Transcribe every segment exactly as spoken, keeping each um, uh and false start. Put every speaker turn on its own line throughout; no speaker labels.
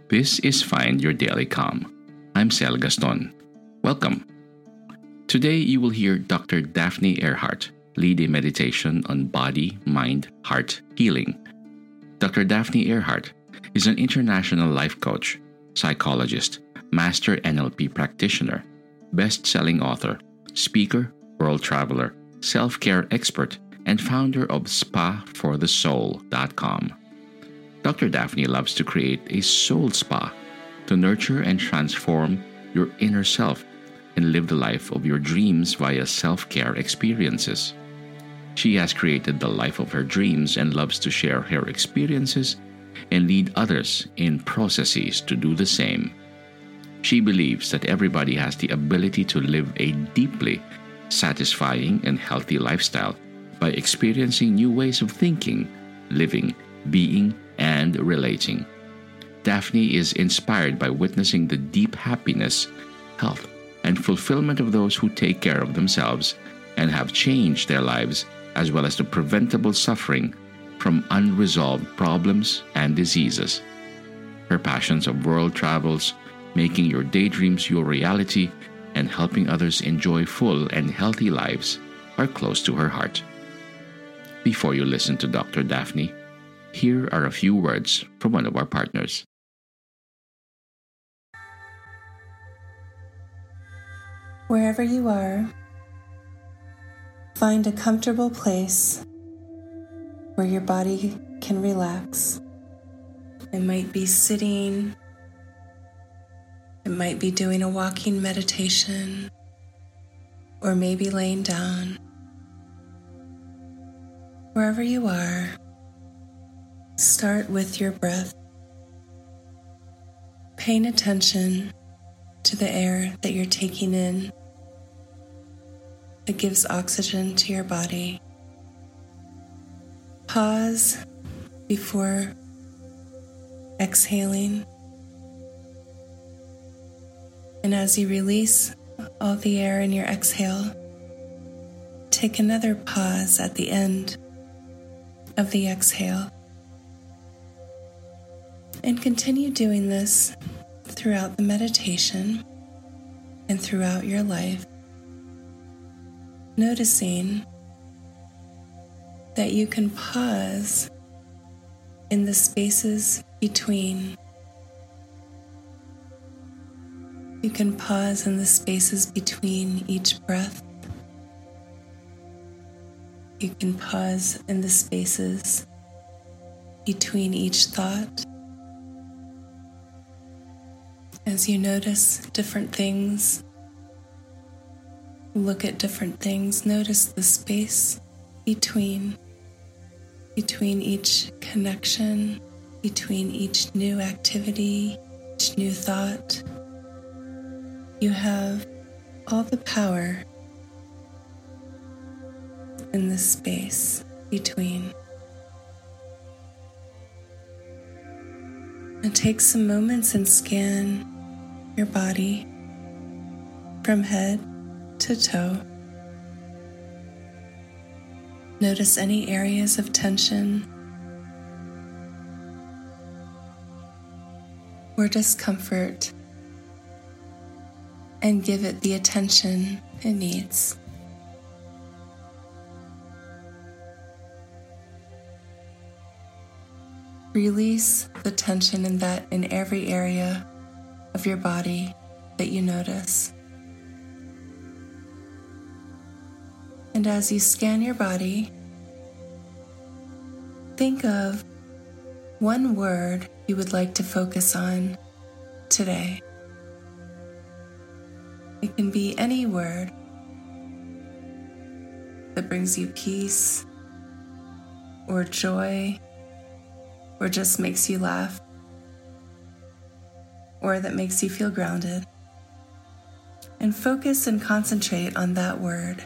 This is Find Your Daily Calm. I'm Sel Gaston. Welcome. Today you will hear Doctor Daphne Earhart lead a meditation on body, mind, heart healing. Doctor Daphne Earhart is an international life coach, psychologist, master N L P practitioner, best-selling author, speaker, world traveler, self-care expert, and founder of spa for the soul dot com. Doctor Daphne loves to create a soul spa to nurture and transform your inner self and live the life of your dreams via self-care experiences. She has created the life of her dreams and loves to share her experiences and lead others in processes to do the same. She believes that everybody has the ability to live a deeply satisfying and healthy lifestyle by experiencing new ways of thinking, living, being, and relating. Daphne is inspired by witnessing the deep happiness, health, and fulfillment of those who take care of themselves and have changed their lives, as well as the preventable suffering from unresolved problems and diseases. Her passions of world travels, making your daydreams your reality, and helping others enjoy full and healthy lives are close to her heart. Before you listen to Doctor Daphne, here are a few words from one of our partners.
Wherever you are, find a comfortable place where your body can relax. It might be sitting, it might be doing a walking meditation, or maybe laying down. Wherever you are, start with your breath, paying attention to the air that you're taking in that gives oxygen to your body. Pause before exhaling, and as you release all the air in your exhale, take another pause at the end of the exhale. And continue doing this throughout the meditation and throughout your life, noticing that you can pause in the spaces between. You can pause in the spaces between each breath. You can pause in the spaces between each thought. As you notice different things, look at different things, notice the space between, between each connection, between each new activity, each new thought. You have all the power in the space between. And take some moments and scan your body from head to toe. Notice any areas of tension or discomfort and give it the attention it needs. Release the tension in that in every area of your body that you notice. And as you scan your body, think of one word you would like to focus on today. It can be any word that brings you peace or joy or just makes you laugh, or that makes you feel grounded. And focus and concentrate on that word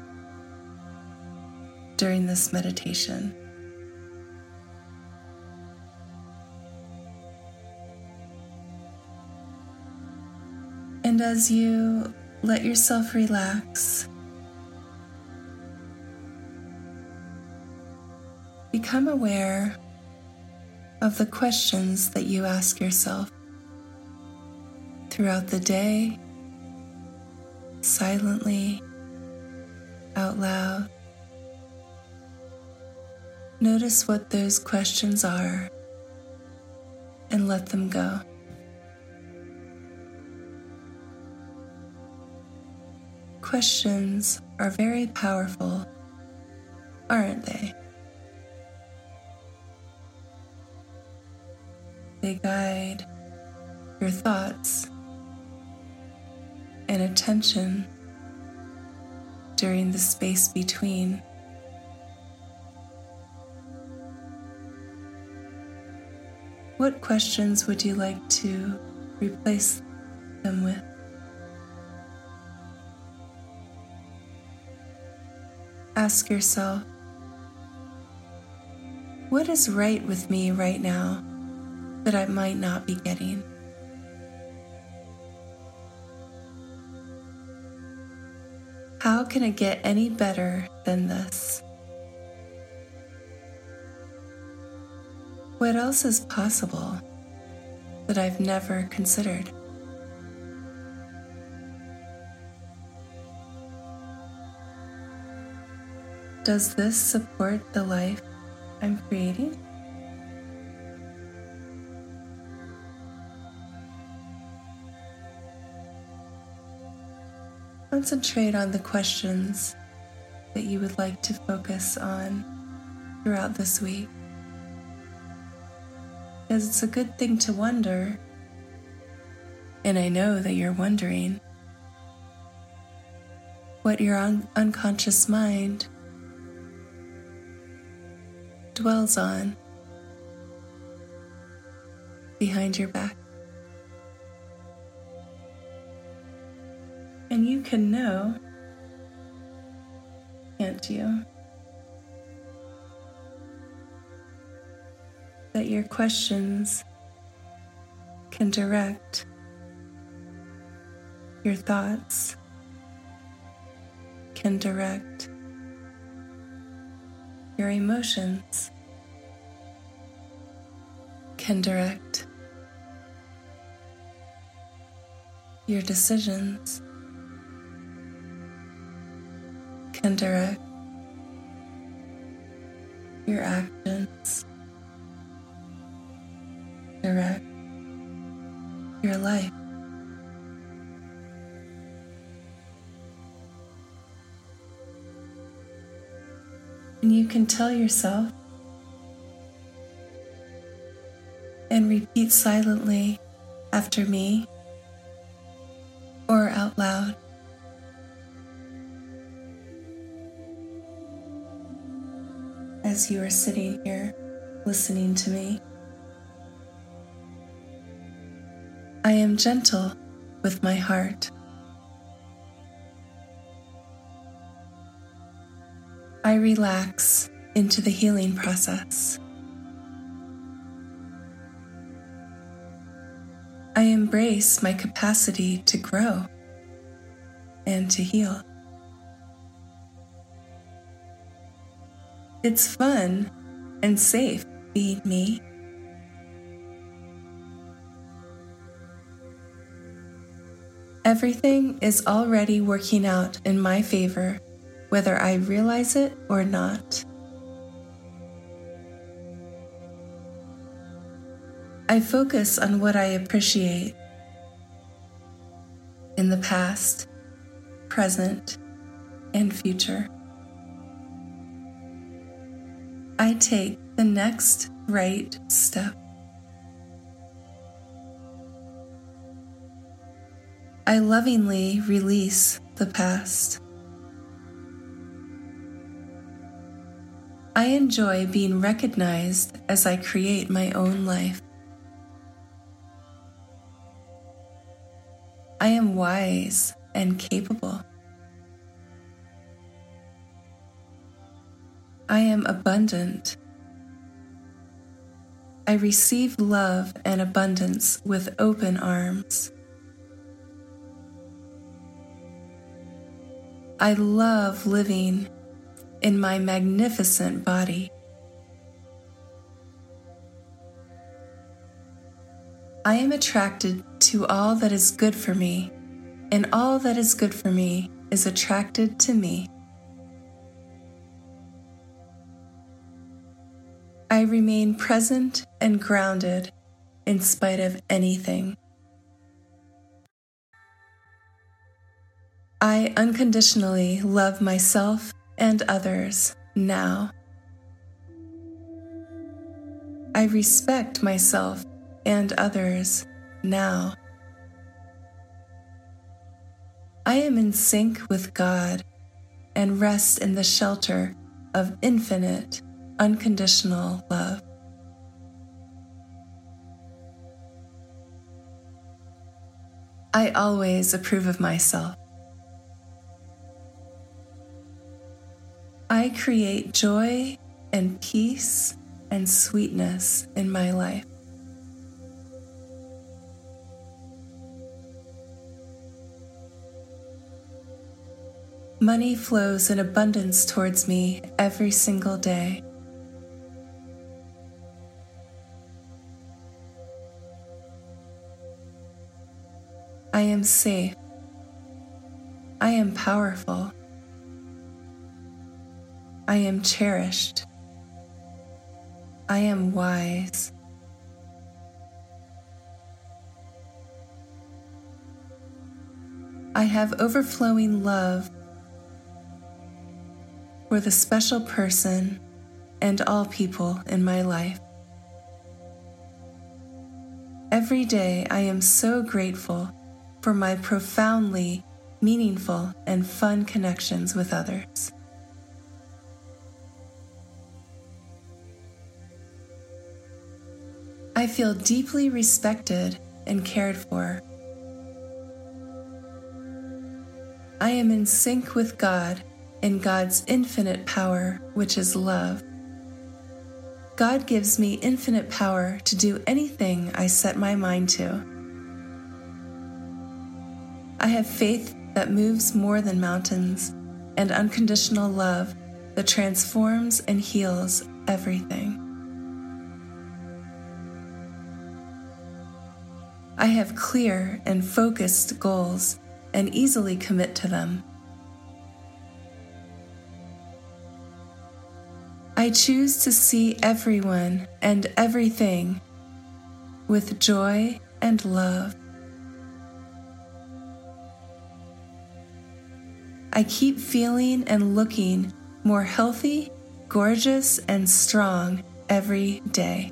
during this meditation. And as you let yourself relax, become aware of the questions that you ask yourself throughout the day, silently, out loud. Notice what those questions are and let them go. Questions are very powerful, aren't they? They guide your thoughts and attention during the space between. What questions would you like to replace them with? Ask yourself, what is right with me right now that I might not be getting? How can it get any better than this? What else is possible that I've never considered? Does this support the life I'm creating? Concentrate on the questions that you would like to focus on throughout this week, because it's a good thing to wonder, and I know that you're wondering what your un- unconscious mind dwells on behind your back. And you can know, can't you, that your questions can direct your thoughts, can direct your emotions, can direct your decisions, can direct your actions, direct your life. And you can tell yourself and repeat silently after me or out loud. As you are sitting here listening to me, I am gentle with my heart. I relax into the healing process. I embrace my capacity to grow and to heal. It's fun and safe being me. Everything is already working out in my favor, whether I realize it or not. I focus on what I appreciate in the past, present, and future. I take the next right step. I lovingly release the past. I enjoy being recognized as I create my own life. I am wise and capable. I am abundant. I receive love and abundance with open arms. I love living in my magnificent body. I am attracted to all that is good for me, and all that is good for me is attracted to me. I remain present and grounded in spite of anything. I unconditionally love myself and others now. I respect myself and others now. I am in sync with God and rest in the shelter of infinite, unconditional love. I always approve of myself. I create joy and peace and sweetness in my life. Money flows in abundance towards me every single day. I am safe. I am powerful. I am cherished. I am wise. I have overflowing love for the special person and all people in my life. Every day I am so grateful for my profoundly meaningful and fun connections with others. I feel deeply respected and cared for. I am in sync with God and God's infinite power, which is love. God gives me infinite power to do anything I set my mind to. I have faith that moves more than mountains and unconditional love that transforms and heals everything. I have clear and focused goals and easily commit to them. I choose to see everyone and everything with joy and love. I keep feeling and looking more healthy, gorgeous, and strong every day.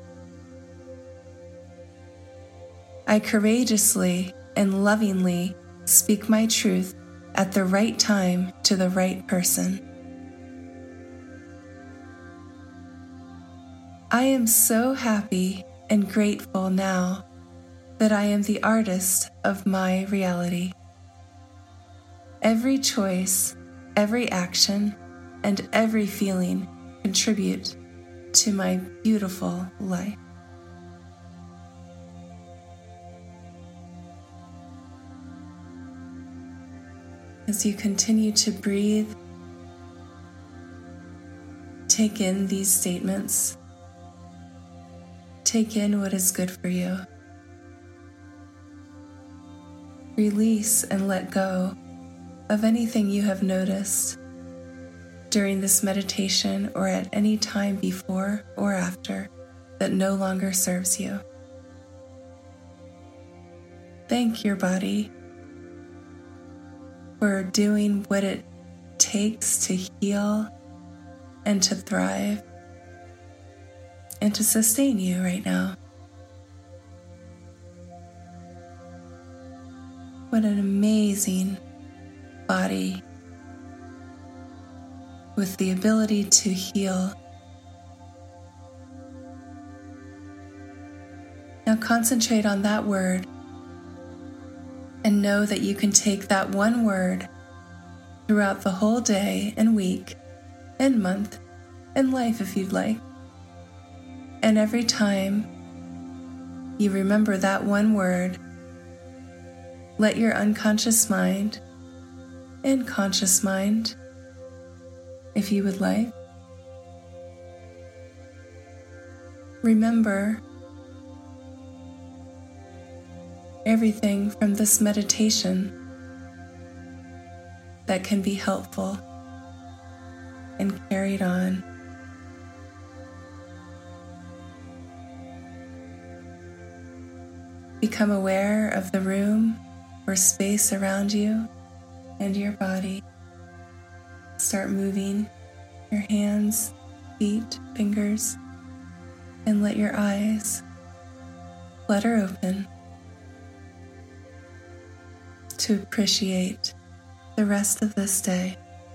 I courageously and lovingly speak my truth at the right time to the right person. I am so happy and grateful now that I am the artist of my reality. Every choice, every action, and every feeling contribute to my beautiful life. As you continue to breathe, take in these statements. Take in what is good for you. Release and let go of anything you have noticed during this meditation or at any time before or after that no longer serves you. Thank your body for doing what it takes to heal and to thrive and to sustain you right now. What an amazing body with the ability to heal. Now concentrate on that word and know that you can take that one word throughout the whole day and week and month and life if you'd like. And every time you remember that one word, let your unconscious mind and conscious mind, if you would like, remember everything from this meditation that can be helpful and carried on. Become aware of the room or space around you and your body. Start moving your hands, feet, fingers, and let your eyes flutter open to appreciate the rest of this day.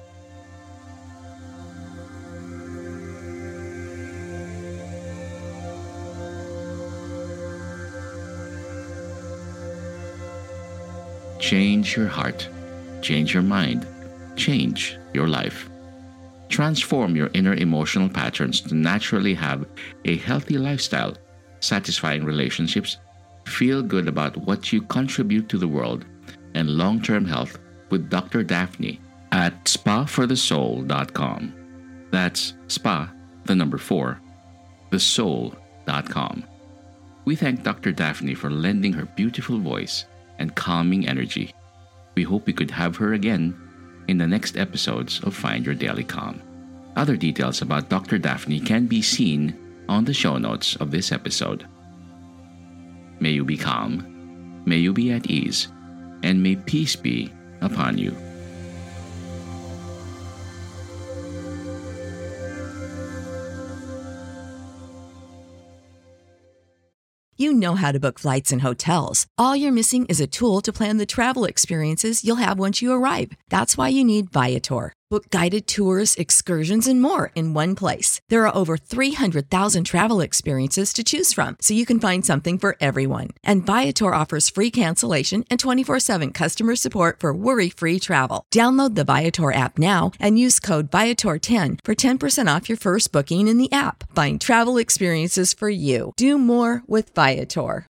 Change your heart, change your mind, change your life. Transform your inner emotional patterns to naturally have a healthy lifestyle, satisfying relationships, feel good about what you contribute to the world, and long-term health with Doctor Daphne at spa for the soul dot com. That's spa, the number four, the soul dot com. We thank Doctor Daphne for lending her beautiful voice and calming energy. We hope we could have her again in the next episodes of Find Your Daily Calm. Other details about Doctor Daphne can be seen on the show notes of this episode. May you be calm, may you be at ease, and may peace be upon you.
You know how to book flights and hotels. All you're missing is a tool to plan the travel experiences you'll have once you arrive. That's why you need Viator. Book guided tours, excursions, and more in one place. There are over three hundred thousand travel experiences to choose from, so you can find something for everyone. And Viator offers free cancellation and twenty-four seven customer support for worry-free travel. Download the Viator app now and use code Viator ten for ten percent off your first booking in the app. Find travel experiences for you. Do more with Viator.